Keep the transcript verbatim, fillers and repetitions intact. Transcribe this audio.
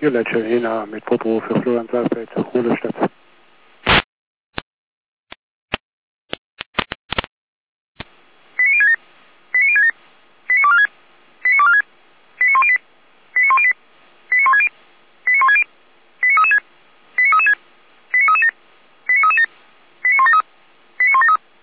Violett Helena mit Foto für Florian Saalfeld, Ruhrstadt.